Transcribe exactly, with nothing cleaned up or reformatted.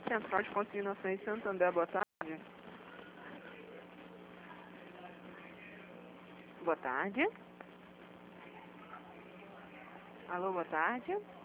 Central de Consignações Santander, boa tarde. Boa tarde. Alô, boa tarde.